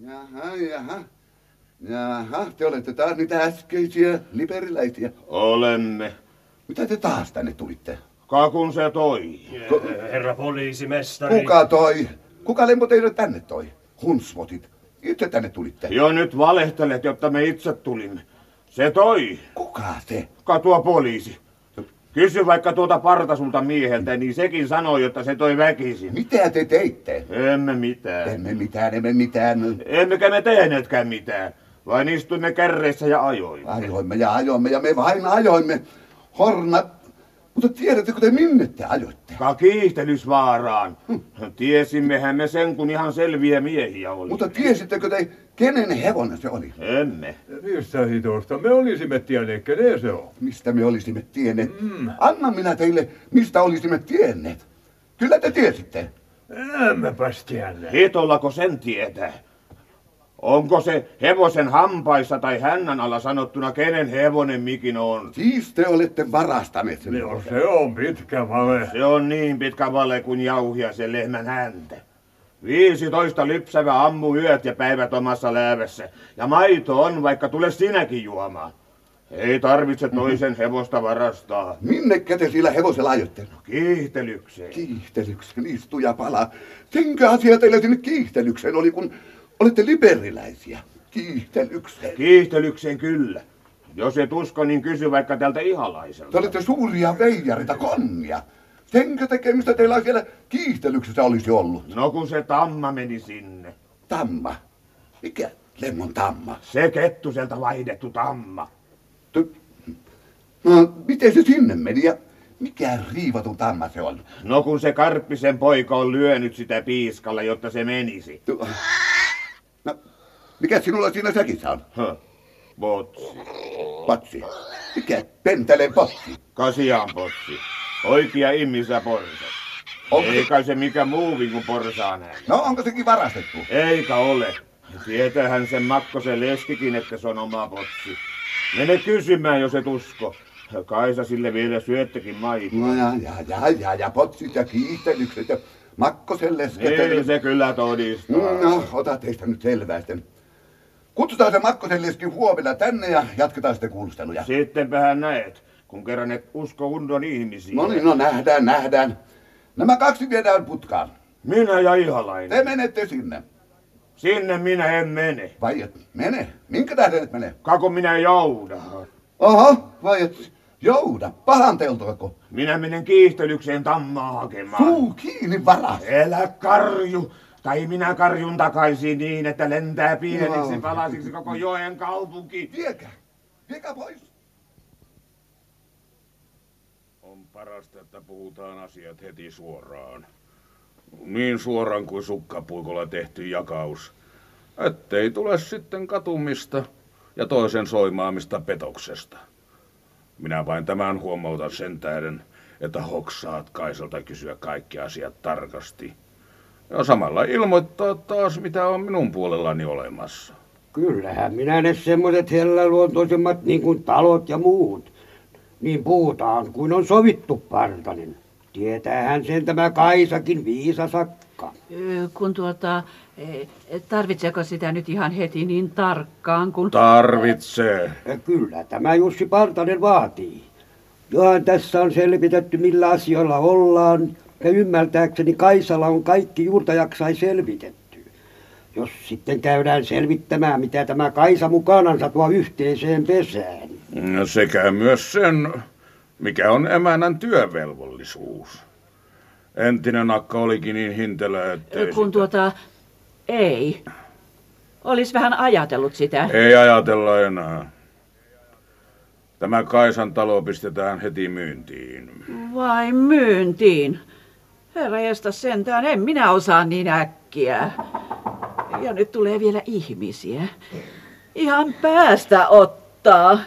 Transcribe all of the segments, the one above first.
Jaha, te olette taas niitä äskeisiä liberiläisiä. Olemme. Mitä te taas tänne tulitte? Kakun se toi. Herra poliisimestari. Kuka toi? Kuka lempo teidät tänne toi? Hunsvotit. Itse tänne tulitte. Jo nyt valehtelet, jotta me itse tulimme. Se toi. Kuka se? Tuo poliisi. Kysy vaikka tuota partasulta mieheltä, niin sekin sanoi, että se toi väkisin. Mitä te teitte? Emme mitään. Emme mitään. Emmekä me tehneetkään mitään. Vain istuimme kärreissä ja ajoimme. Ajoimme ja me vain ajoimme. Hornat. Mutta tiedättekö te minne te ajoitte? Kiihtelysvaaraan. Tiesimmehän me sen, kun ihan selviä miehiä oli. Mutta tiesittekö te, kenen hevonen se oli? Emme. Mistä hitosta me olisimme tienneet, kenen se on? Mistä me olisimme tienneet? Anna minä teille, mistä olisimme tienneet. Kyllä te tiesitte. Emmepäs tienneet. Hitollako sen tietää? Onko se hevosen hampaissa tai hännän alla sanottuna, kenen hevonen mikin on? Siis te olette varastaneet sen. No, se on pitkä vale. Se on niin pitkä vale kuin jauhia sen lehmän häntä. 15 lypsävä ammu yöt ja päivät omassa läävässä. Ja maito on, vaikka tule sinäkin juomaan. Ei tarvitse toisen hevosta varastaa. Minnekä te sillä hevosella ajotte? Kiihtelykseen. Kiihtelykseen, istu ja pala. Senkö asia teillä sinne kiihtelykseen oli, kun olette liberiläisiä? Kiihtelykseen. Kiihtelykseen kyllä. Jos et usko, niin kysy vaikka tältä ihalaiselta. Te olette suuria veijarita, konnia. Senkö tekemistä teillä siellä kiihtelyksessä olisi ollut? No kun se tamma meni sinne. Tamma? Mikä lemmon tamma? Se Kettuselta vaihdettu tamma. No, miten se sinne meni ja mikä riivatun tamma se on? No kun se Karppisen poika on lyönyt sitä piiskalla, jotta se menisi. No, mikä sinulla siinä säkissä on? Potsi. Potsi? Mikä penteleen potsi? Kasiaan potsi. Oikea ihmisä porsa. Ei kai se mikä muukin kuin porsaan hän. No onko sekin varastettu? Eikä ole. Tietäähän sen Makkosen leskikin, että se on oma potsi. Mene kysymään, jos et usko. Kaisa sille vielä syöttekin maitoa. No ja potsit ja kiihtelykset ja Makkosen lesket. Niin se kyllä todistaa. No, ota teistä nyt selvää sitten. Kutsutaan se Makkosen leski huomenna tänne ja jatketaan sitten kuulusteluja. Sittenpähän näet, kun kerran et usko undon ihmisiä. No niin, no nähdään. Nämä kaksi viedään putkaan. Minä ja ihalainen. Te menette sinne. Sinne minä en mene. Vai et mene? Minkä tähden et mene? Kako minä jouda? Oho, vai et jouda? Pahanteltoako? Minä menen kiihtelykseen tammaa hakemaan. Suu kiinni varas. Elä karju. Tai minä karjun takaisin niin, että lentää pieniksi palasiksi koko joen kaupunki. Viekää pois. On parasta, että puhutaan asiat heti suoraan. Niin suoraan kuin sukkapuikolla tehty jakaus. Ettei tule sitten katumista ja toisen soimaamista petoksesta. Minä vain tämän huomautan sen tähden, että hoksaat Kaisalta kysyä kaikki asiat tarkasti. Ja samalla ilmoittaa taas, mitä on minun puolellani olemassa. Kyllähän minä ne semmoiset helläluontoisemmat niin kuin talot ja muut. Niin puhutaan, kuin on sovittu, partanen. Tietäähän sen tämä Kaisakin viisasakka. Kun tarvitseeko sitä nyt ihan heti niin tarkkaan, kun... Tarvitsee. Kyllä, tämä Jussi Partanen vaatii. Johan tässä on selvitetty, millä asioilla ollaan, ja ymmärtääkseni Kaisalla on kaikki juurtajaksai selvitetty. Jos sitten käydään selvittämään, mitä tämä Kaisa mukanansa tuo yhteiseen pesään. Sekä myös sen, mikä on emännän työvelvollisuus. Entinen akka olikin niin hintelä, että... Kun ei. Olis vähän ajatellut sitä. Ei ajatella enää. Tämä Kaisan talo pistetään heti myyntiin. Vai myyntiin? Herra jestas sentään, en minä osaa niin äkkiä. Ja nyt tulee vielä ihmisiä. Ihan päästä ottaa.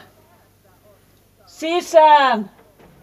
Sisään!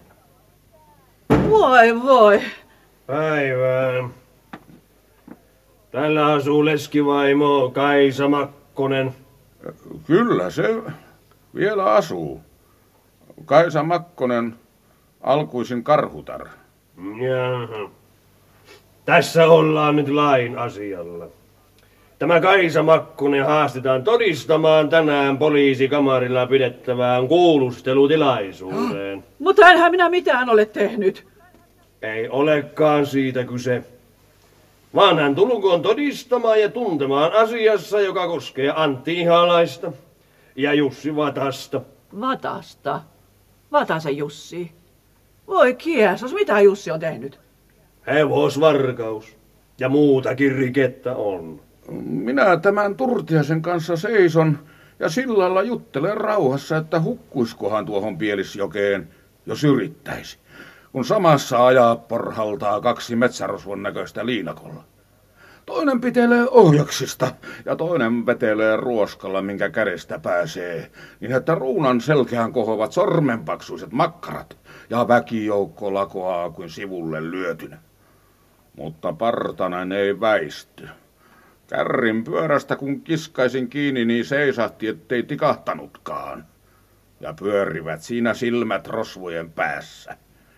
Voi. Päivää. Täällä asuu leskivaimo Kaisa Makkonen. Kyllä se vielä asuu. Kaisa Makkonen, alkuisin karhutar. Jaha. Tässä ollaan nyt lain asialla. Tämä Kaisa Makkonen haastetaan todistamaan tänään poliisikamarilla pidettävään kuulustelutilaisuuteen. Mutta enhän minä mitään ole tehnyt. Ei olekaan siitä kyse. Vaan hän tulkoon todistamaan ja tuntemaan asiassa, joka koskee Antti Ihalaista ja Jussi Vatasta. Vatasta? Vatasen Jussi? Voi kiesos, mitä Jussi on tehnyt? Hevosvarkaus ja muutakin rikettä on. Minä tämän Turtiaisen kanssa seison ja sillalla juttelen rauhassa, että hukkuiskohan tuohon Pielisjokeen, jos yrittäisi. Kun samassa ajaa porhaltaa 2 metsärosvon näköistä liinakolla. Toinen pitelee ohjaksista ja toinen vetelee ruoskalla, minkä kädestä pääsee, niin että ruunan selkeään kohovat sormenpaksuiset makkarat ja väkijoukko lakoaa kuin sivulle lyötynä. Mutta Partanen ei väisty. Kärrin pyörästä kun kiskaisin kiinni, niin seisahti, ettei tikahtanutkaan. Ja pyörivät siinä silmät rosvojen päässä.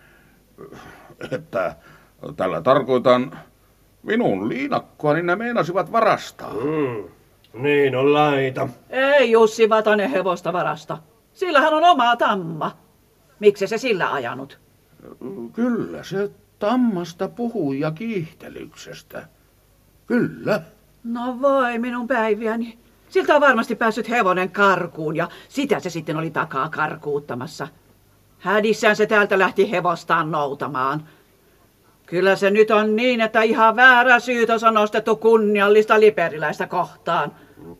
Että tällä tarkoitan minun liinakkoani ne meinasivat varastaa. Niin on laita. Ei Jussi Vatanen hevosta varasta. Sillähän on oma tamma. Miksi se sillä ajanut? Kyllä se tammasta puhui ja kiihtelyksestä. Kyllä. No voi minun päiviäni. Siltä on varmasti päässyt hevonen karkuun ja sitä se sitten oli takaa karkuuttamassa. Hädissään se täältä lähti hevostaan noutamaan. Kyllä se nyt on niin, että ihan väärä syytös on nostettu kunniallista liperiläistä kohtaan.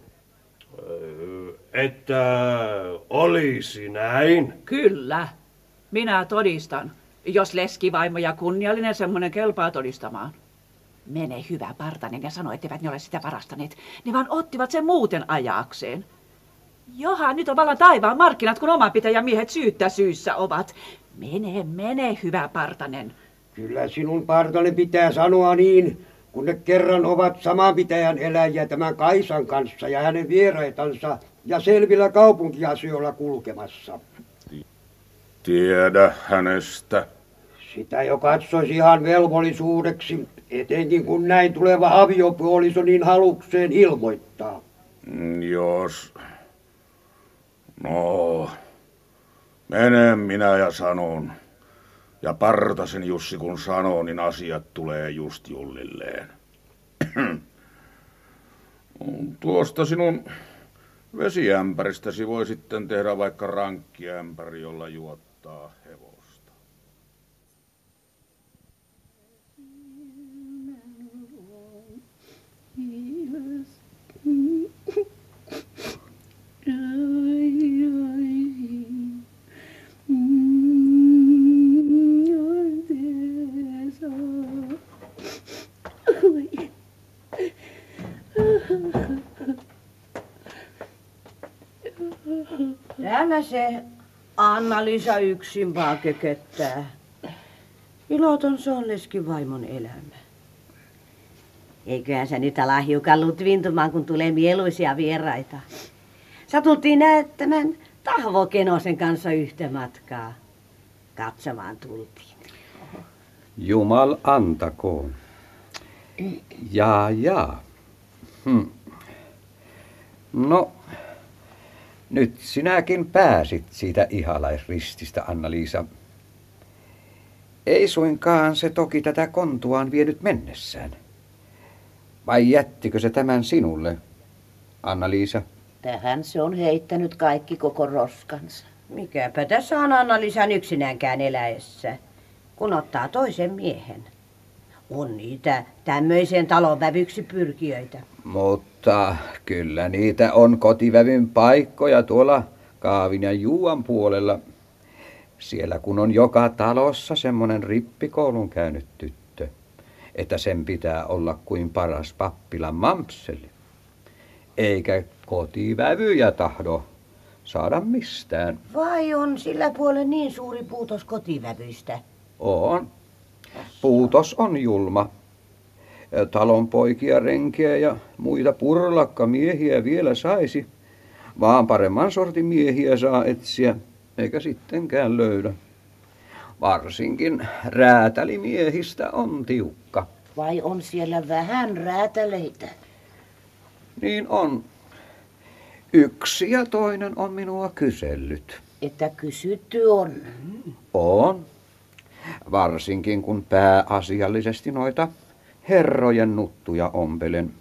Että olisi näin? Kyllä. Minä todistan, jos leskivaimo ja kunniallinen semmoinen kelpaa todistamaan. Mene hyvä Partanen ja sano, etteivät ne ole sitä varastaneet. Ne vaan ottivat sen muuten ajakseen. Johan nyt on vallan taivaan markkinat, kun omanpitäjämiehet syyttä syyssä ovat. Mene hyvä Partanen. Kyllä sinun Partanen pitää sanoa niin, kun ne kerran ovat saman pitäjän eläjiä tämän Kaisan kanssa ja hänen vieraitansa ja selvillä kaupunkiasioilla kulkemassa. Tiedä hänestä. Sitä jo katsoisi ihan velvollisuudeksi, etenkin kun näin tuleva aviopuoliso niin halukseen ilmoittaa. Jos... No... Menen minä ja sanon. Ja Partasen Jussi kun sanoo, niin asiat tulee just jullilleen. Tuosta sinun vesiämpäristäsi voi sitten tehdä vaikka rankkiämpäri, jolla juottaa hevosta. Täällä se Anna-Liisa yksin vaan kököttää. Iloton se on leskivaimon elämä. Eiköhän sä nyt ala hiukan lutvintumaan, kun tulee mieluisia vieraita. Satultiin näyttämään Tahvo Kenosen kanssa yhtä matkaa. Katsomaan tultiin. Jumal antakoon. Jaa. No, nyt sinäkin pääsit siitä ihalaisrististä, Anna-Liisa. Ei suinkaan se toki tätä kontuaan vienyt mennessään. Vai jättikö se tämän sinulle, Anna-Liisa? Tähän se on heittänyt kaikki koko roskansa. Mikäpä tässä on Anna-Liisan yksinäänkään eläessä, kun ottaa toisen miehen. On niitä tämmöiseen talonvävyksi pyrkijöitä. Mutta kyllä niitä on kotivävyn paikkoja tuolla Kaavin ja Juuan puolella. Siellä kun on joka talossa semmoinen rippikoulun käynyt tyttö, että sen pitää olla kuin paras pappilan mampseli. Eikä kotivävyjä tahdo saada mistään. Vai on sillä puolella niin suuri puutos kotivävyistä? On. Puutos on julma. Talonpoikia, renkeä ja muita purlakkamiehiä vielä saisi. Vaan paremman sortin miehiä saa etsiä, eikä sittenkään löydä. Varsinkin räätälimiehistä on tiukka. Vai on siellä vähän räätäleitä? Niin on. Yksi ja toinen on minua kysellyt. Että kysytty on. On. Varsinkin kun pääasiallisesti noita herrojen nuttuja ompelen.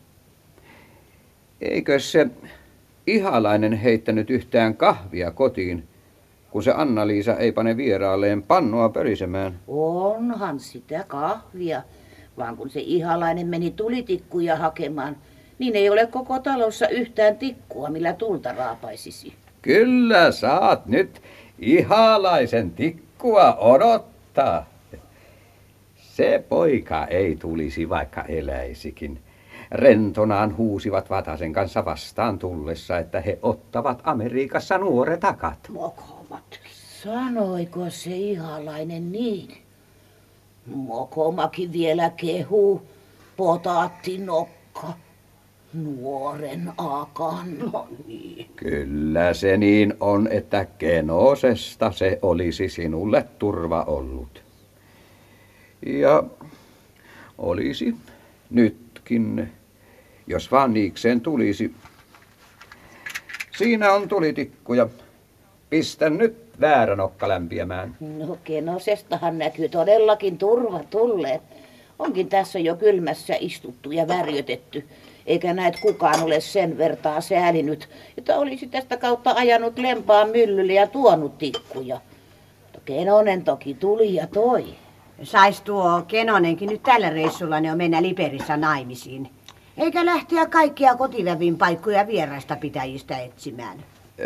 Eikö se Ihalainen heittänyt yhtään kahvia kotiin, kun se Anna-Liisa ei pane vieraalleen pannua pörisemään? Onhan sitä kahvia, vaan kun se Ihalainen meni tulitikkuja hakemaan, niin ei ole koko talossa yhtään tikkua, millä tulta raapaisisi. Kyllä saat nyt Ihalaisen tikkua odottaa. Se poika ei tulisi, vaikka eläisikin. Rentonaan huusivat Vatasen kanssa vastaan tullessa, että he ottavat Amerikassa nuoret akat. Mokomat. Sanoiko se Ihalainen niin? Mokomakin vielä kehuu, potaatti nokka, nuoren akan. No niin. Kyllä se niin on, että Kenosesta se olisi sinulle turva ollut. Ja olisi nytkin, jos vaan niikseen tulisi. Siinä on tulitikkuja. Pistä nyt väärä nokka lämpiämään. No Kenosestahan näkyy todellakin turva tulleet. Onkin tässä jo kylmässä istuttu ja värjötetty. Eikä näet kukaan ole sen vertaa säälinyt, että olisi tästä kautta ajanut lempaan myllylle ja tuonut tikkuja. Kenonen toki tuli ja toi. Sais tuo Kenonenkin nyt tällä reissulla ne on mennä Liperissä naimisiin. Eikä lähteä kaikkia kotivävin paikkoja vieraista pitäjistä etsimään.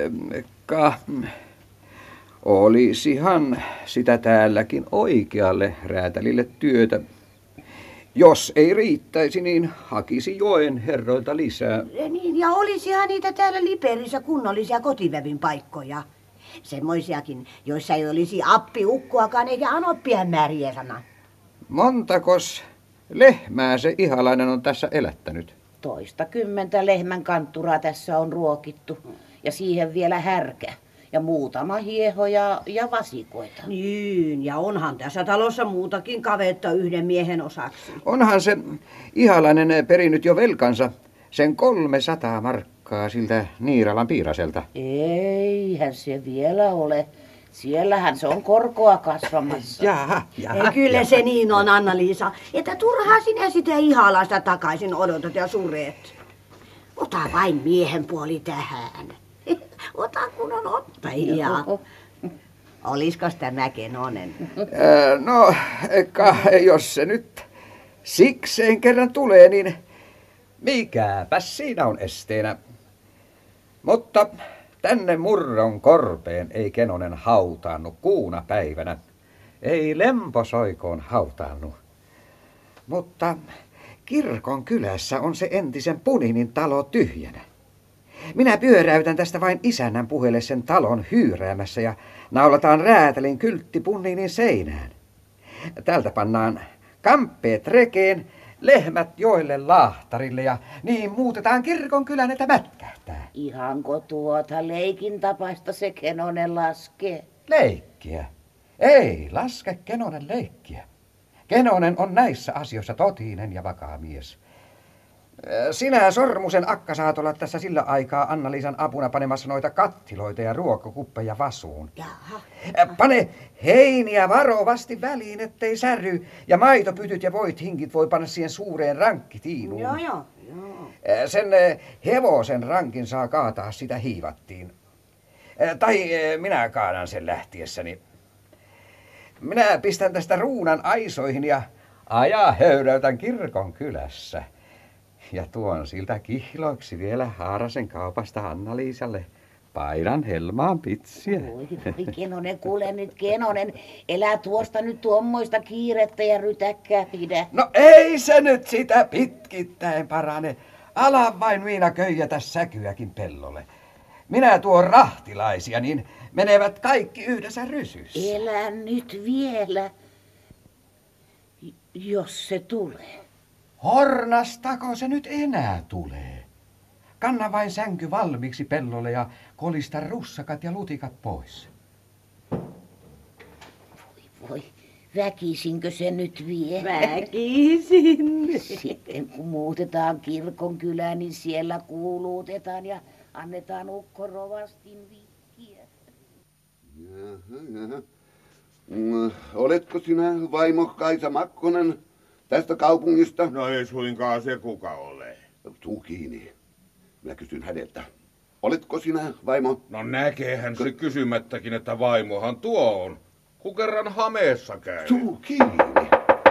Olisihan sitä täälläkin oikealle räätälille työtä. Jos ei riittäisi, niin hakisi joen herroilta lisää. Niin, ja olisihan niitä täällä Liperissä kunnollisia kotivävin paikkoja. Semmoisiakin, joissa ei olisi appiukkuakaan eikä anoppien määriä sana. Montakos lehmää se Ihalainen on tässä elättänyt? 20 lehmän kantturaa tässä on ruokittu. Ja siihen vielä härkä. Ja muutama hieho ja vasikoita. Niin, ja onhan tässä talossa muutakin kavetta yhden miehen osaksi. Onhan se Ihalainen perinyt jo velkansa sen 300 markkaa siltä Niiralan Piiraselta. Eihän se vielä ole. Siellähän se on korkoa kasvamassa. Jaha. Kyllä se niin on, Anna-Liisa, että turhaa sinä sitä Ihalaista takaisin odotat ja suret. Ota vain miehen puoli tähän. Ota kun on ottajia. Oliskos tämä Kenonen? No, jos se nyt sikseen kerran tulee, niin mikäpäs siinä on esteenä. Mutta tänne Murron korpeen ei Kenonen hautaannut kuuna päivänä. Ei Lemposoikoon hautaannut. Mutta kirkon kylässä on se entisen Puninin talo tyhjänä. Minä pyöräytän tästä vain isännän puhelle sen talon hyyräämässä ja naulataan räätälin kyltti Puninin seinään. Täältä pannaan kamppeet rekeen, lehmät joille laahtarille ja niin muutetaan kirkon kylän, että mätkähtää. Ihanko tuota leikin tapaista se Kenonen laskee? Leikkiä? Ei laske Kenonen leikkiä. Kenonen on näissä asioissa totinen ja vakaa mies. Sinä, Sormusen akka, saat olla tässä sillä aikaa Anna-Liisan apuna panemassa noita kattiloita ja ruokakuppeja vasuun. Jaha. Pane heiniä varovasti väliin, ettei särry, ja maitopytyt ja voit hinkit voi panna siihen suureen rankkitiinuun. Joo. Sen hevosen rankin saa kaataa, sitä hiivattiin. Tai minä kaadan sen lähtiessäni. Minä pistän tästä ruunan aisoihin ja höyräytän kirkon kylässä. Ja tuon siltä kihloiksi vielä Haarasen kaupasta Anna-Liisalle paidan helmaan pitsiä. Voi Kenonen, kuule nyt Kenonen, elää tuosta nyt tuommoista kiirettä ja rytäkkää pidä. No ei se nyt sitä pitkittäin parane. Ala vain Miina köijätä säkyäkin pellolle. Minä tuon rahtilaisia, niin menevät kaikki yhdessä rysyssä. Elä nyt vielä, jos se tulee. Hornastako se nyt enää tulee? Kanna vain sänky valmiiksi pellolle ja kolista russakat ja lutikat pois. Voi, Väkisinkö se nyt vie? Väkisin. Sitten kun muutetaan kirkonkylään, niin siellä kuulutetaan ja annetaan ukkorovastin vihkiä. Jaha. Oletko sinä vaimo Kaisa Makkonen tästä kaupungista? No ei suinkaan se kuka ole. Suu kiinni. Minä kysyn häneltä. Oletko sinä vaimo? No näkeehän se kysymättäkin, että vaimohan tuo on. Kun kerran Hameessa käy. Suu kiinni.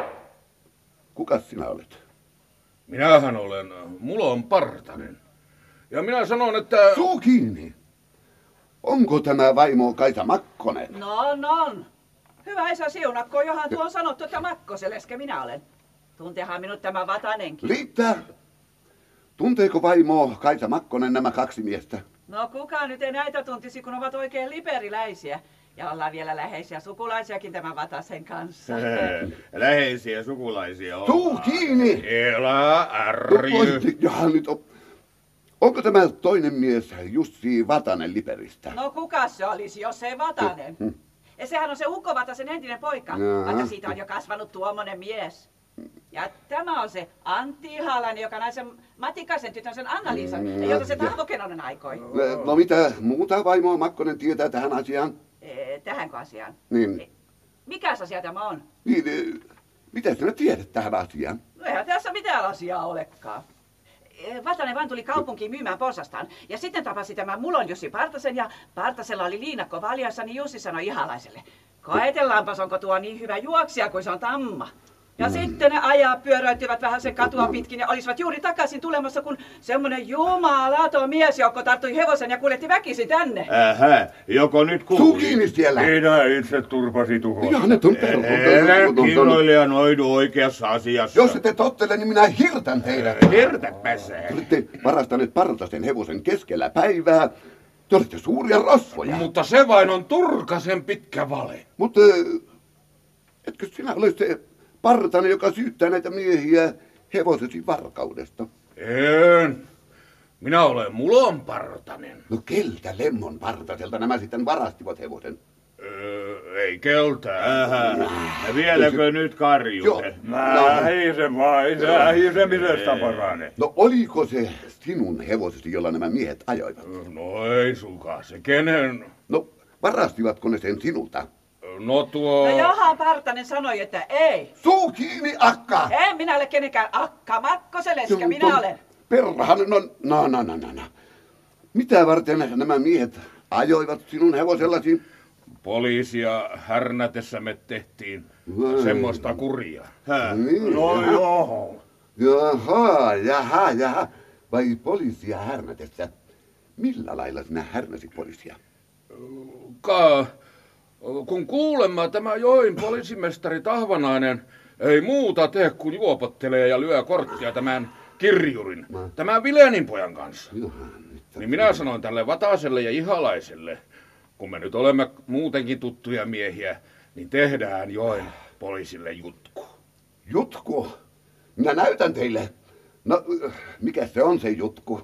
Kukas sinä olet? Minähän olen Mulon Partanen. Ja minä sanon, että... Suu kiinni. Onko tämä vaimo Kaisa Makkonen? No. Hyvä Esa Siunakko, johan tuo on sanottu, että Makkoseleske minä olen. Tunteehan minut tämä Vatanenkin. Riittää. Tunteeko vaimo Kaisa Makkonen nämä kaksi miestä? No kuka nyt ei näitä tuntisi, kun ovat oikein liberiläisiä. Ja ollaan vielä läheisiä sukulaisiakin tämän Vatasen kanssa. Läheisiä sukulaisia on. Suu kiinni! Elä ärjy. Jaha, nyt onko tämä toinen mies Jussi Vatanen Liperistä? No kuka se olisi, jos ei Vatanen? Ja sehän on se Ukko Vatasen entinen poika, vaikka siitä on jo kasvanut tuommoinen mies. Ja tämä on se Antti Ihalainen, joka naisen Matikaisen tytön sen Anna-Liisan, ja jota se Tahvo Kenonen aikoi. No mitä muuta vaimoa Makkonen tietää tähän asiaan? Tähänkö asiaan? Niin. Mikäs asia tämä on? Niin, mitä sinä tiedät tähän asiaan? No eihän tässä mitään asiaa olekaan. Vatanen vaan tuli kaupunkiin myymään porsastaan. Ja sitten tapasi tämän Mulon Jussi Partasen ja Partasella oli liinakko valjassa, niin Jussi sanoi Ihalaiselle. Koetellaanpas, onko tuo niin hyvä juoksija kuin se on tamma. Ja sitten ne ajaa pyöräyttivät vähän sen katua pitkin ja olisivat juuri takaisin tulemassa, kun semmoinen jumalaton miesjoukko tarttui hevosen ja kuljetti väkisin tänne. Joko nyt kuuli? Suu kiinni siellä! Minä itse turpasi tuhoa. Ihan nyt on Kinnoilija noidu oikeassa asiassa. Jos ette tottele, niin minä hirtän teidät. Hirtäpä se. Te olette varastaneet Partasen hevosen keskellä päivää. Te olette suuria rosvoja. Mutta se vain on turkasen pitkä vale. Mutta etkö sinä ole se Partanen, joka syyttää näitä miehiä hevosesi varkaudesta? En. Minä olen Mulon Partanen. No keltä Lemmon Partaselta nämä sitten varastivat hevosen? Ei keltään. Ja vieläkö nyt karjute? Nähisemisestä parane. No oliko se sinun hevosesi, jolla nämä miehet ajoivat? No ei suinkaan se. Kenen? No varastivatko ne sen sinulta? No tuo... No johan Partanen sanoi, että ei. Suu kiinni, akka! En minä ole kenenkään akka, Makkoseleska minä olen. Perhan, no. Mitä varten nämä miehet ajoivat sinun hevosellasi? Poliisia härnätessämme tehtiin semmoista kuria. Niin. No joo. Jaha. Vai poliisia härnätessä? Millä lailla sinä härnäsit poliisia? Kun kuulemma tämä Join poliisimestari Tahvanainen ei muuta tee kuin juopottelee ja lyö korttia tämän kirjurin, tämän Vilenin pojan kanssa. Niin minä sanoin tälle Vataselle ja Ihalaiselle, kun me nyt olemme muutenkin tuttuja miehiä, niin tehdään Joen poliisille jutku. Jutku? Minä näytän teille. No, mikä se on se jutku?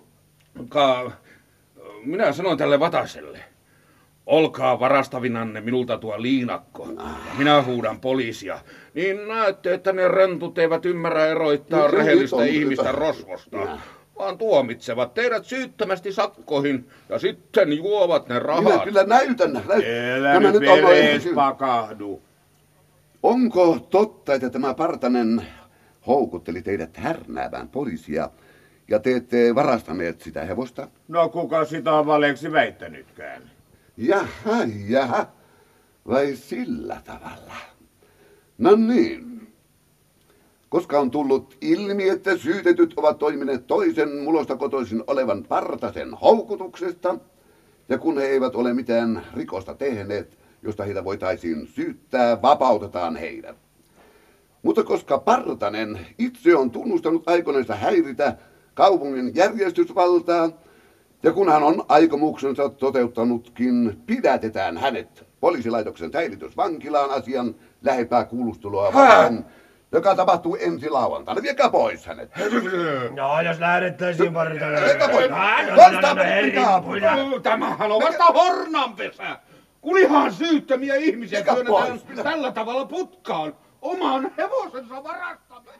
Minä sanoin tälle Vataselle. Olkaa varastavinanne minulta tuo liinakko. Ja minä huudan poliisia. Niin näette, että ne rentut eivät ymmärrä eroittaa rehellistä ihmistä rosvosta. Vaan tuomitsevat teidät syyttömästi sakkoihin ja sitten juovat ne rahat. Minä kyllä näytän. Älä nyt veres pakahdu. Onko totta, että tämä Partanen houkutteli teidät härnäämään poliisia ja te ette varastaneet sitä hevosta? No kuka sitä on valeeksi väittänytkään? Jaha. Vai sillä tavalla? No niin. Koska on tullut ilmi, että syytetyt ovat toimineet toisen Mulosta kotoisin olevan Partasen houkutuksesta, ja kun he eivät ole mitään rikosta tehneet, josta heitä voitaisiin syyttää, vapautetaan heidät. Mutta koska Partanen itse on tunnustanut aikoineensa häiritä kaupungin järjestysvaltaa, ja kun hän on aikomuksensa toteuttanutkin, pidätetään hänet poliisilaitoksen säilytysvankilaan asian lähempää kuulustelua varten, joka tapahtuu ensi lauantaina. Viekää pois hänet. No, jos lähdettäisiin Partanen. Viekää pois. Tämähän on vasta hornanpesä. Kulihan syyttömiä ihmisiä työnnetään tällä tavalla putkaan. Oman hevosensa varastaminen.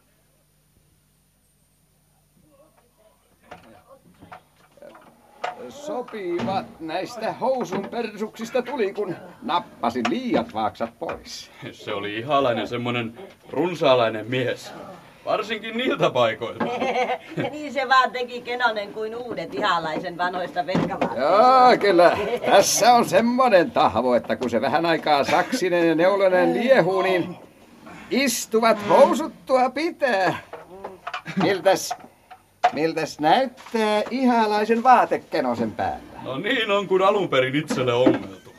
Sopivat näistä housun persuksista tuli, kun nappasin liiat vaaksat pois. Se oli ihalainen semmonen runsaalainen mies. Varsinkin niiltä paikoilta. Niin se vaan teki Kenonen kuin uudet ihalaisen vanhoista velkavaatteista. Joo, kyllä. Tässä on semmonen tahvo, että kun se vähän aikaa saksinen ja neulonen liehuu, niin istuvat housuttua pitää. Miltäs näyttää ihalaisen vaate Kenosen päällä? No niin on, kun alun perin itselle ommeltu.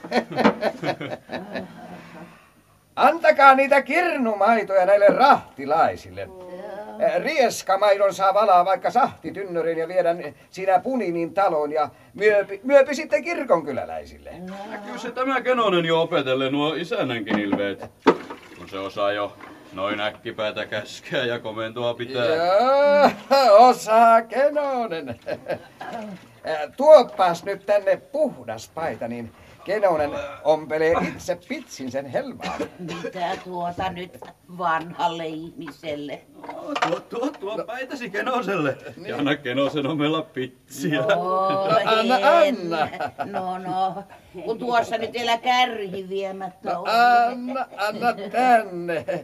Antakaa niitä kirnumaitoja näille rahtilaisille. Rieskamaidon saa valaa vaikka sahtitynnyrin ja viedä siinä Puninin taloon ja myöpi sitten kirkonkyläläisille. Näkyy se tämä Kenonen jo opetelle nuo isännänkin ilveet, kun se osaa jo noin äkkipäätä käskeä ja komentoa pitää. Joo, osaa Kenonen. Tuoppas nyt tänne puhdas paita, niin Kenonen ompelee itse pitsin sen helmaa. Mitä tuota nyt vanhalle ihmiselle? Tuo päitäsi Kenoselle. Ja anna Kenosen omella pitsiä. Anna. No, kun tuossa nyt elä kärrihin viemättä on. Anna tänne.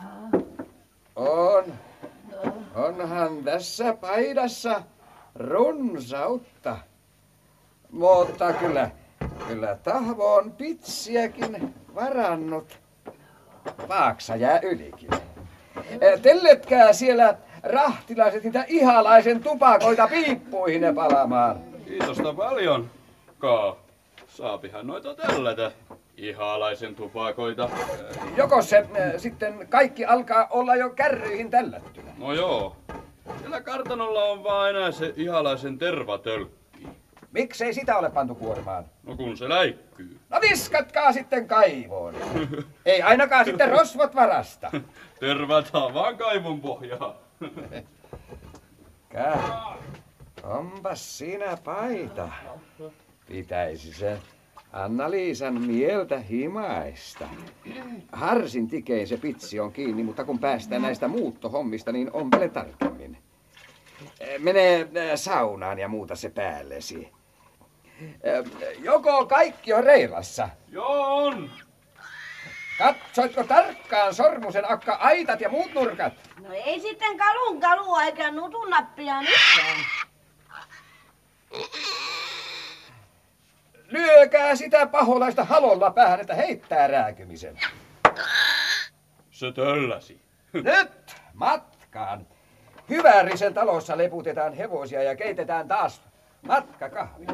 Onhan tässä paidassa runsautta. Mutta kyllä tahvo on pitsiäkin varannut. Vaaksa jää ylikin. Telletkää siellä rahtilaiset niitä ihalaisen tupakoita piippuihin ne palamaan. Kiitosta paljon, Kaa. Saapihan noita tällätä ihalaisen tupakoita. Joko se sitten kaikki alkaa olla jo kärryihin tällättynä? No joo. Siellä kartanolla on vaan enää se ihalaisen tervatölkki. Miksei sitä ole pantu kuormaan? No kun se läikkyy. No viskatkaa sitten kaivoon. Ei ainakaan sitten rosvot varasta. Tervataan vaan kaivon pohjaa. Onpas siinä paita. Pitäisi se Anna-Liisan mieltä himaista. Harsin tikein se pitsi on kiinni, mutta kun päästään näistä muuttohommista, niin ompele tarkemmin. Mene saunaan ja muuta se päällesi. Joko kaikki on reilassa? Joo on. Katsoitko tarkkaan Sormusen akka aitat ja muut nurkat? No ei sitten kalua eikä nutun nappia missään. Lyökää sitä paholaista halolla päähän, että heittää rääkymisen. Se tölläsi. Nyt matkaan. Hyvärisen talossa leputetaan hevosia ja keitetään taas matkakahvit.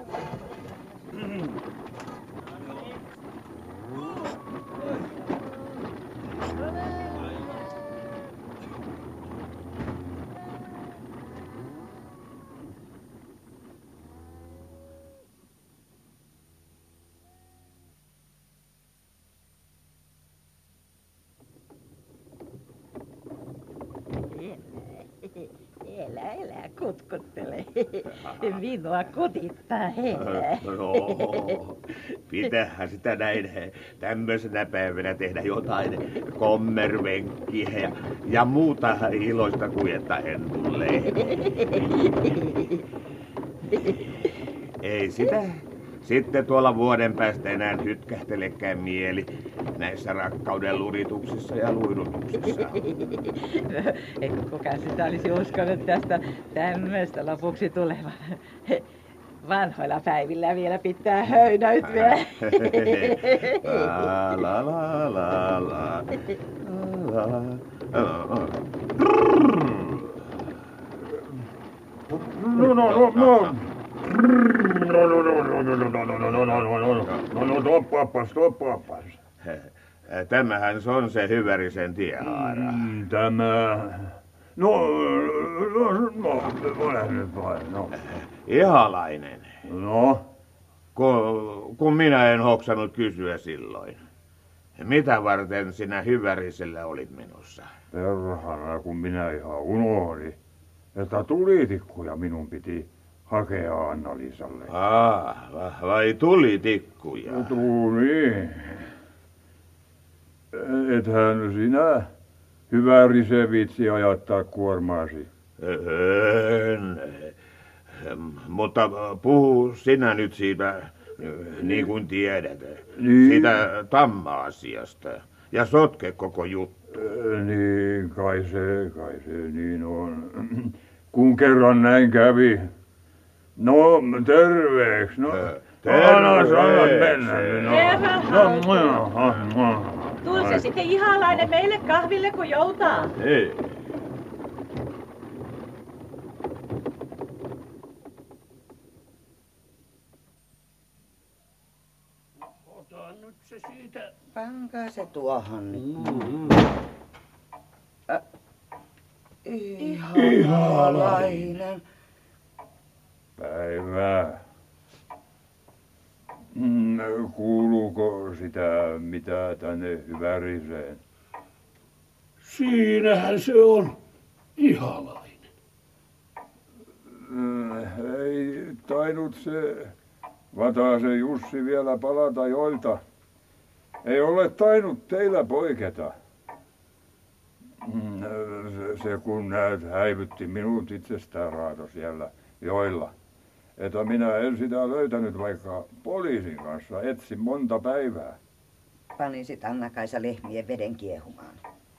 Älä kutkuttele. Minua kutittaa herää. No, pitähän sitä näin tämmöisenä päivänä tehdä jotain kommervenkkiä ja muuta iloista kuin että en tule. Ei sitä sitten tuolla vuoden päästä enää hytkähtelekään mieli näissä rakkauden lurituksissa ja luidutuksissa. Kuka sitä olisi uskonut tästä tämmöistä lopuksi tulevan. Vanhoilla päivillä vielä pitää höynäytyä. La la la la. No, tuoppas. Tämähän se on se Hyvärisen tiehaara. Ole nyt vain, no. Ihalainen. No? Kun minä en hoksannut kysyä silloin. Mitä varten sinä Hyvärisellä olit menossa? Perhana, kun minä ihan unohdin, että tulitikkuja minun piti hakea Anna-Liisalle. Vai tulitikkuja? Tuli. Ethän sinä hyvä rise viitsi ajattaa kuormaasi. En. Mutta puhu sinä nyt siitä, niin kuin tiedät, siitä tamma-asiasta ja sotke koko juttu. Niin, kai se niin on. Kun kerran näin kävi. No, terveeks. No, anna mennä. Tuul se sitten Ihalainen meille kahville, kun joutaa. Ei. Ota nyt se siitä. Pankaa se tuohon nyt. Ihalainen. Päivää. Kuuluuko sitä mitä tänne Hyväriseen? Siinähän se on, Ihalainen. Ei tainnut se Vatasen Jussi vielä palata joilta. Ei ole tainnut teillä poiketa. Se kun näet häivytti minut itsestään raato siellä joilla. Että minä en sitä löytänyt, vaikka poliisin kanssa etsin monta päivää. Panisit Anna-Kaisa lehmien veden kiehumaan.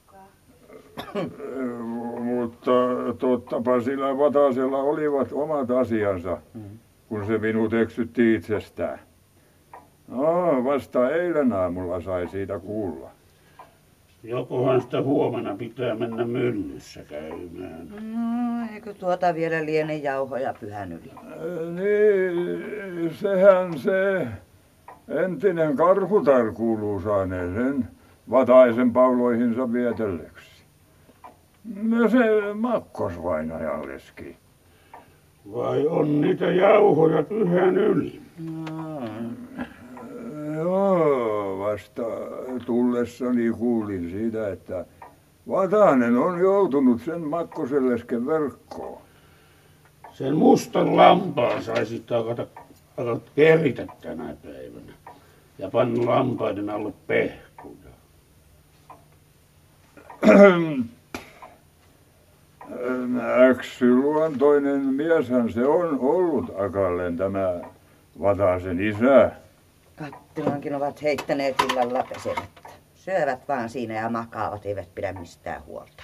Mutta tottapa sillä Vatasella olivat omat asiansa, kun se minut eksytti itsestään. No, vasta eilen aamulla sai siitä kuulla. Jokohan sitä huomenna pitää mennä myllyssä käymään. No, eikö tuota vielä liene jauhoja pyhän yli? Niin, sehän se entinen Karhutar kuuluu saaneeseen Vataisen pauloihinsa vietelleksi. No se Makkosvainajalleski. Vai on niitä jauhoja pyhän yli? Joo, vasta tullessani kuulin siitä, että Vatanen on joutunut sen Makkosen lesken verkkoon. Sen mustan lampaan saisit hakata keritä tänä päivänä ja panna lampaiden alle pehkuja. Äksyluontoinen mieshän se on ollut Akallen tämä Vatasen isä. Kattilankin ovat heittäneet illalla pesemättä. Syövät vaan siinä ja makaavat, eivät pidä mistään huolta.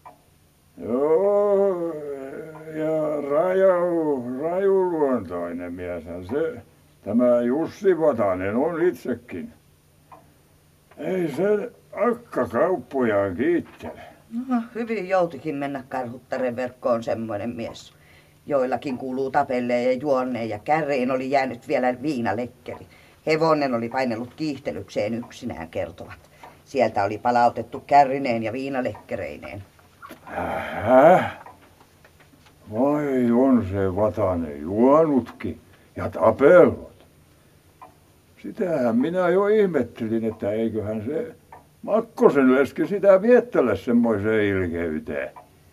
Joo, ja rajuluontoinen mieshän se, tämä Jussi Vatanen on itsekin. Ei se akka kauppojaan kiittele. No, hyvin joutikin mennä Karhuttaren verkkoon semmoinen mies. Joillakin kuuluu tapelleen ja juonneen ja kärriin oli jäänyt vielä viinalekkeri. Hevonen oli painellut kiihtelykseen yksinään, kertovat. Sieltä oli palautettu kärrineen ja viinalekkereineen. Vai on se Vatanen juonutkin ja tapellut? Sitähän minä jo ihmettelin, että eiköhän se Makkosen leski sitä viettele semmoiseen ilkeyteen.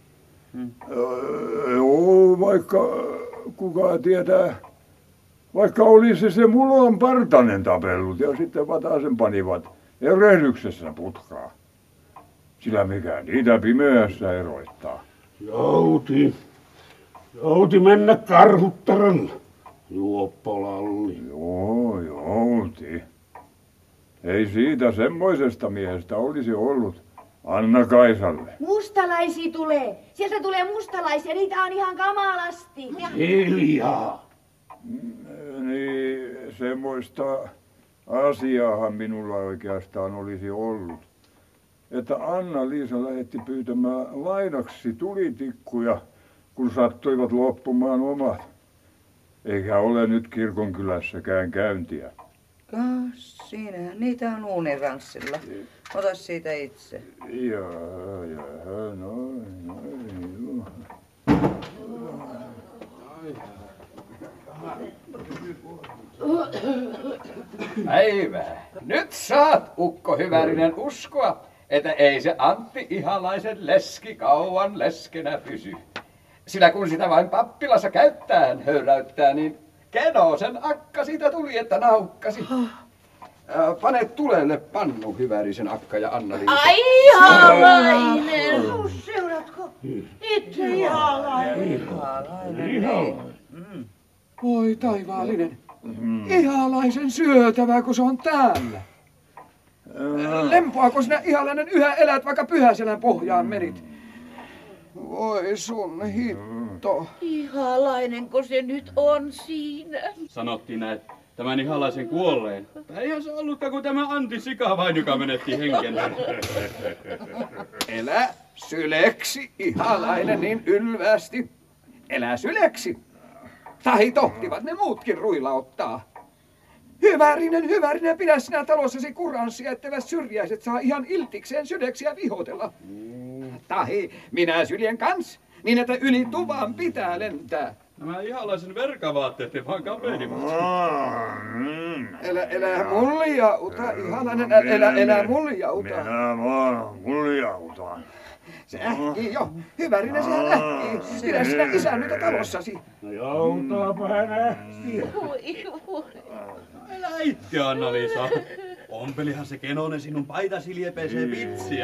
Joo, vaikka kuka tietää, vaikka olisi se Mulon Partanen tapellut ja sitten Vatasen panivat erehdyksessä putkaa. Sillä mikä niitä pimeässä eroittaa. Jouti mennä Karhuttarelle, juoppolalli. Joo, jouti. Ei siitä semmoisesta miehestä olisi ollut Anna-Kaisalle. Mustalaisia tulee. Sieltä tulee mustalaisia, niitä on ihan kamalasti. Hiljaa. Niin, semmoista asiaahan minulla oikeastaan olisi ollut. Että Anna-Liisa lähetti pyytämään lainaksi tulitikkuja, kun sattuivat loppumaan omat. Eikä ole nyt kirkonkylässäkään käyntiä. Siinähän niitä on uuniranssilla. Ota siitä itse. Noin. Päivää. Nyt saat, ukko Hyvärinen, uskoa, että ei se Antti Ihalaisen leski kauan leskenä pysy. Sillä kun sitä vain pappilassa käyttään höyräyttää, niin Kenosen akka siitä tuli, että naukkasi. Pane tulelle pannu, Hyvärisen akka ja Anna-Liisa. Ai Ihalainen! Seuratko? Itse Ihalainen. Voi taivaallinen. Ihalaisen syötävää, kun se on täällä. Lempoako sinä Ihalainen yhä elät, vaikka Pyhäselän pohjaan menit? Voi sun hitto. Ihalainen, kun se nyt on siinä. Sanottiin näin, tämän Ihalaisen kuolleen. Eihän se ollutkaan kuin tämä Antti Sika vain, joka menetti henkensä. Elä syleksi, Ihalainen, niin ylvästi. Elä syleksi. Tai tohtivat ne muutkin ruilauttaa. Hyvärinen, pidä sinä talossasi kuranssia, etteivät syrjäiset saa ihan iltikseen syleksiä vihotella. Tahi, minä syljen kans, niin että yli tuvan pitää lentää. Nämä Ihalaisen verkavaatteet ne vaan kapenivat. Elä muljauta, Ihalainen, elä muljauta. Minä vaan muljautan. Se ähkii jo. Hyvärinen sehän ähkii. Pidä sinä isännytä talossasi. No joutaapa hän ähkiä. Älä itke, Anna-Liisa. Ompelihan se Kenonen sinun paitasi liepeeseen vitsiä.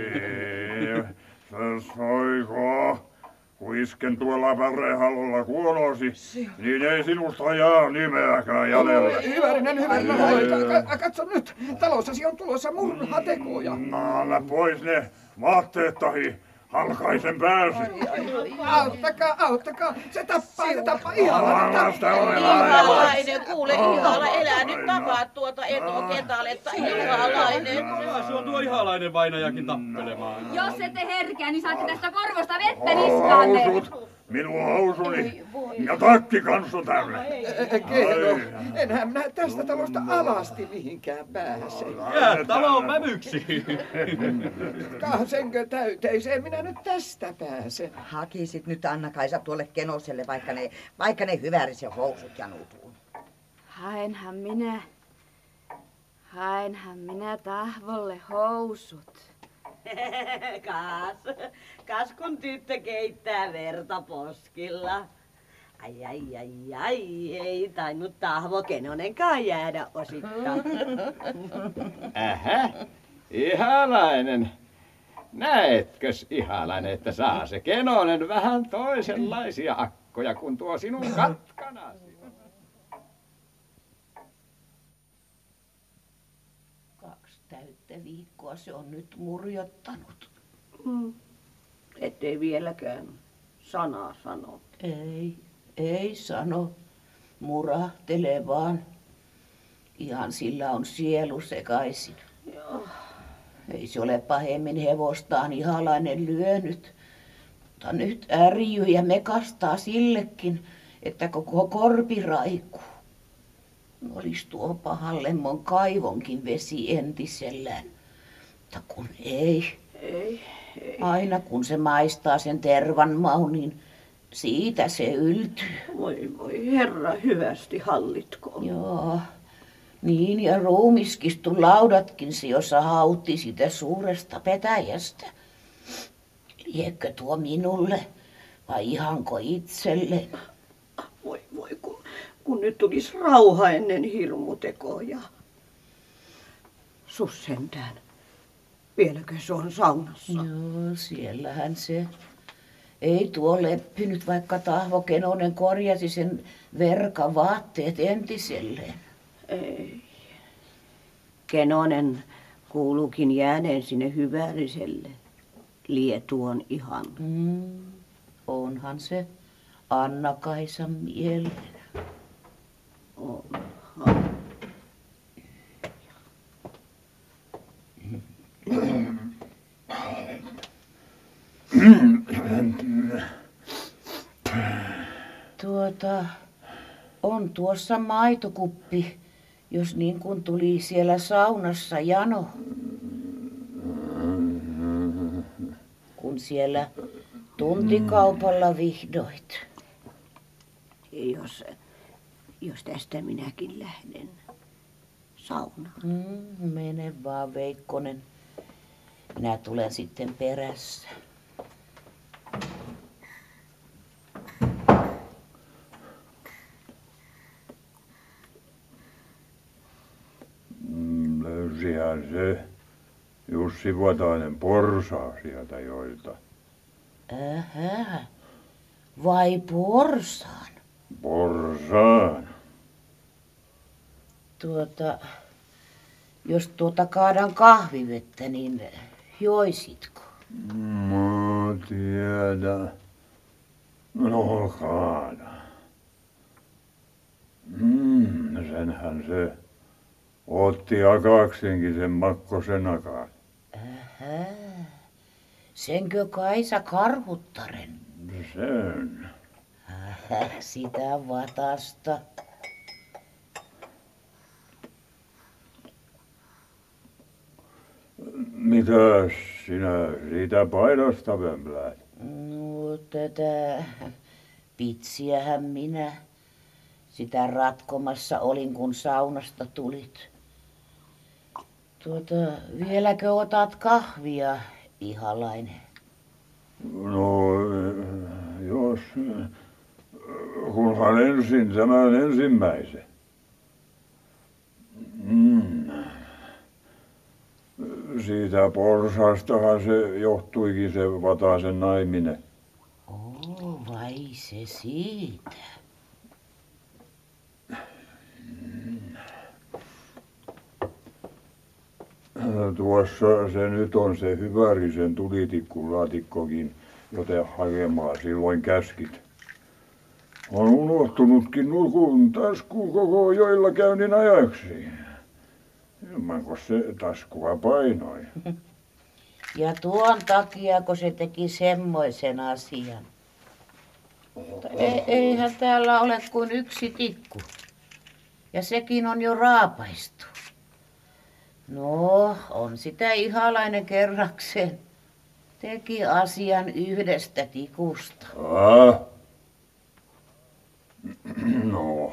Se soiko. Kun isken tuolla Värehalolla kuonosi, niin ei sinusta jää nimeäkään jäljellä. Hyvärinen, katso nyt. Talossasi on tulossa murhatekoja. Anna pois ne vaatteet tahi. Halkaisen pääsi. Auttakaa. Se tappaa Ihalainen. Ihalainen, kuule Ihala, elää nyt tapaa tuota etoketaletta, Ihalainen. Se on tuo Ihalainen vainajakin tappelemaan. Jos ette herkeä, niin saatte tästä korvosta vettä niskaanne. Housut, minun housuni ja takki kanssa täynnä. Keno, enhän minä tästä talosta alasti mihinkään pääse. Jää talon vävyksi. Kahsenkö täyteiseen minä nyt tästä pääsen? Hakisit nyt Anna-Kaisa tuolle Kenoselle, vaikka ne Hyvärisen housut ja nutuun. Haenhan minä Tahvolle housut. Kas kun tyttö keittää verta poskilla. Ai, ei tainnut Tahvo Kenonenkaan jäädä osittain. Ihalainen. Näetkös, Ihalainen, että saa se Kenonen vähän toisenlaisia akkoja kuin tuo sinun katkanasi? 2 täyttä viikkoa se on nyt murjottanut. Ettei vieläkään sanaa sano. Ei sano. Murahtelee vaan. Ihan sillä on sielu sekaisin. Joo. Ei se ole pahemmin hevostaan Ihalainen lyönyt. Mutta nyt ärjyy ja mekastaa sillekin, että koko korpi raikuu. Olis tuo pahan lemmon kaivonkin vesi entisellään. Mutta kun ei. Aina kun se maistaa sen tervan maun, niin siitä se yltyy. Voi herra hyvästi hallitkoon. Joo. Niin ja ruumiskistu laudatkin se, jossa hautti sitä suuresta petäjästä. Liekö tuo minulle vai ihanko itselle? Voi, kun nyt tulisi rauha ennen hirmutekoja. Sus sentään. Vieläkö se on saunassa? Joo, siellähän se. Ei tuo leppynyt, vaikka Tahvo Kenonen korjasi sen verkavaatteet entiselleen. Ei. Kenonen kuuluukin jääneen sinne Hyväriselle. Lietuon ihan. Onhan se Anna-Kaisan mieleen. Onhan. On tuossa maitokuppi, jos niin kuin tuli siellä saunassa jano. Kun siellä tuntikaupalla vihdoit. Jos tästä minäkin lähden saunaan. Mene vaan, Veikkonen. Minä tulen sitten perässä. Sehän se Jussi Vatanen porsaa sieltä joilta. Vai porsaan? Porsaan. Jos kaadan kahvivettä, niin joisitko? Mä tiedän. No kaada. Senhän se otti akaksenkin sen Makkosen akaan. Senkö Kaisa Karhuttaren? Sen. Sitä Vatasta. Mitäs sinä siitä paidasta vömläät? No tätä pitsiähän minä. Sitä ratkomassa olin, kun saunasta tulit. Vieläkö otat kahvia, Ihalainen? No, jos... Kunhan ensin tämän ensimmäisen. Siitä porsaastahan se johtuikin se Vatasen naiminen. Vai se siitä? Tuossa se nyt on se Hyvärisen tulitikkulaatikkokin, joten hakemaan silloin käskit. On unohtunutkin nukun taskuun koko joilla käynnin ajaksi. Ilmanko se taskua painoi. Ja tuon takia, kun se teki semmoisen asian. Mutta eihän täällä ole kuin yksi tikku. Ja sekin on jo raapaistu. No, on sitä Ihalainen kerrakseen. Teki asian yhdestä tikusta. No.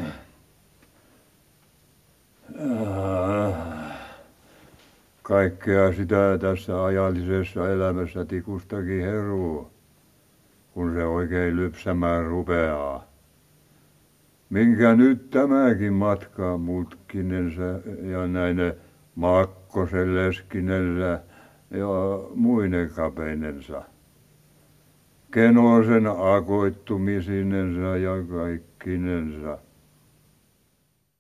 Kaikkea sitä tässä ajallisessa elämässä tikustakin heruu, kun se oikein lypsämään rupeaa. Minkä nyt tämäkin matka Mutkinensa ja näine Makkosen leskinensä ja muine kapeinensa. Kenosen akoittumisinensa ja kaikkinensa.